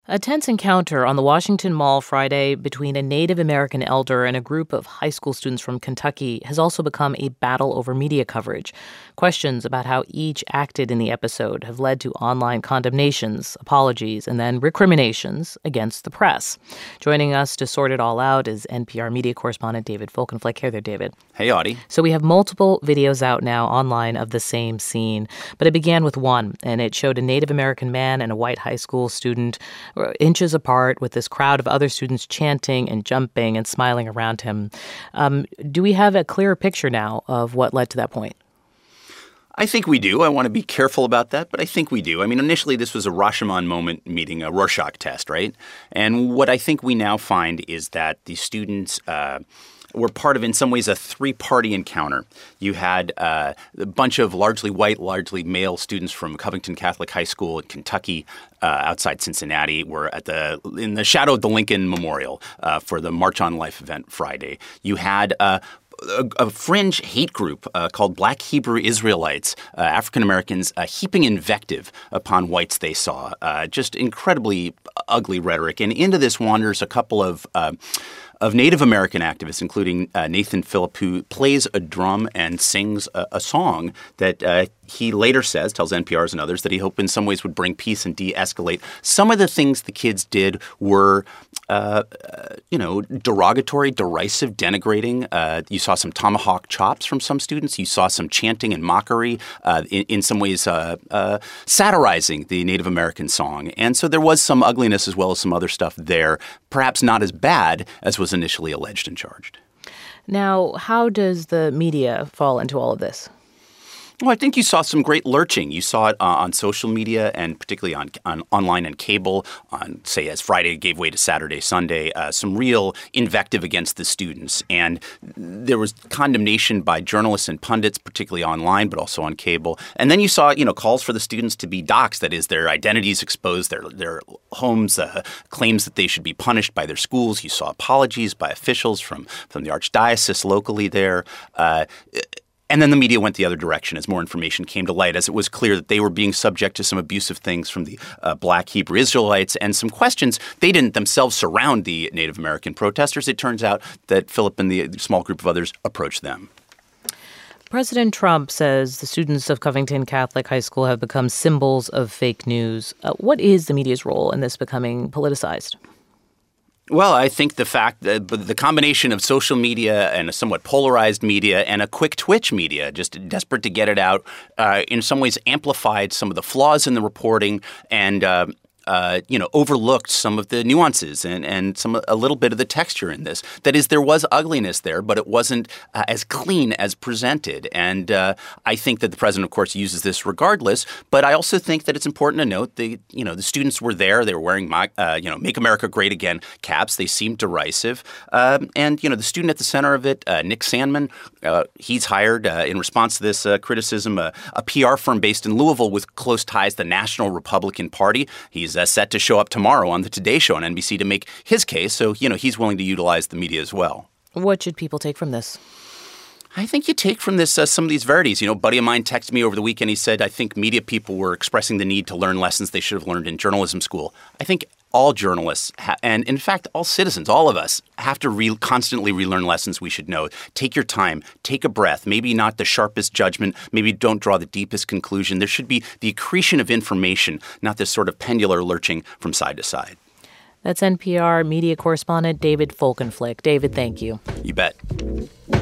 A tense encounter on the Washington Mall Friday between a Native American elder and a group of high school students from Kentucky has also become a battle over media coverage. Questions about how each acted in the episode have led to online condemnations, apologies, and then recriminations against the press. Joining us to sort it all out is NPR media correspondent David Folkenflik. Hey there, David. Hey, Audie. So we have multiple videos out now online of the same scene, but it began with one, and it showed a Native American man and a white high school student inches apart with this crowd of other students chanting and jumping and smiling around him. Do we have a clearer picture now of what led to that point? I think we do. I want to be careful about that, but I think we do. I mean, initially this was a Rashomon moment meeting a Rorschach test, right? And what I think we now find is that the students were part of, in some ways, a three-party encounter. You had a bunch of largely white, largely male students from Covington Catholic High School in Kentucky, outside Cincinnati, were in the shadow of the Lincoln Memorial for the March on Life event Friday. You had a fringe hate group called Black Hebrew Israelites, African Americans, heaping invective upon whites they saw. Just incredibly ugly rhetoric. And into this wanders a couple of Native American activists, including Nathan Phillip, who plays a drum and sings a song that he later says, tells NPRs and others, that he hoped in some ways would bring peace and de-escalate. Some of the things the kids did were, derogatory, derisive, denigrating. You saw some tomahawk chops from some students. You saw some chanting and mockery, in some ways satirizing the Native American song. And so there was some ugliness as well as some other stuff there, perhaps not as bad as was initially alleged and charged. Now, how does the media fall into all of this? Well, I think you saw some great lurching. You saw it on social media and particularly on online and cable, on, say, as Friday gave way to Saturday, Sunday, some real invective against the students. And there was condemnation by journalists and pundits, particularly online, but also on cable. And then you saw, calls for the students to be doxxed, that is, their identities exposed, their homes, claims that they should be punished by their schools. You saw apologies by officials from the archdiocese locally there. And then the media went the other direction as more information came to light, as it was clear that they were being subject to some abusive things from the Black Hebrew Israelites and some questions. They didn't themselves surround the Native American protesters. It turns out that Phillip and the small group of others approached them. President Trump says the students of Covington Catholic High School have become symbols of fake news. What is the media's role in this becoming politicized? Well, I think the fact that the combination of social media and a somewhat polarized media and a quick twitch media, just desperate to get it out, in some ways amplified some of the flaws in the reporting and overlooked some of the nuances and a little bit of the texture in this. That is, there was ugliness there, but it wasn't as clean as presented. And I think that the president, of course, uses this regardless. But I also think that it's important to note the students were there. They were wearing "Make America Great Again" caps. They seemed derisive. And the student at the center of it, Nick Sandmann, he's hired in response to this criticism, a PR firm based in Louisville with close ties to the National Republican Party. He's set to show up tomorrow on the Today Show on NBC to make his case. So, he's willing to utilize the media as well. What should people take from this? I think you take from this some of these verities. A buddy of mine texted me over the weekend. He said, I think media people were expressing the need to learn lessons they should have learned in journalism school. I think all journalists, and in fact, all citizens, all of us, have to constantly relearn lessons we should know. Take your time. Take a breath. Maybe not the sharpest judgment. Maybe don't draw the deepest conclusion. There should be the accretion of information, not this sort of pendular lurching from side to side. That's NPR media correspondent David Folkenflik. David, thank you. You bet.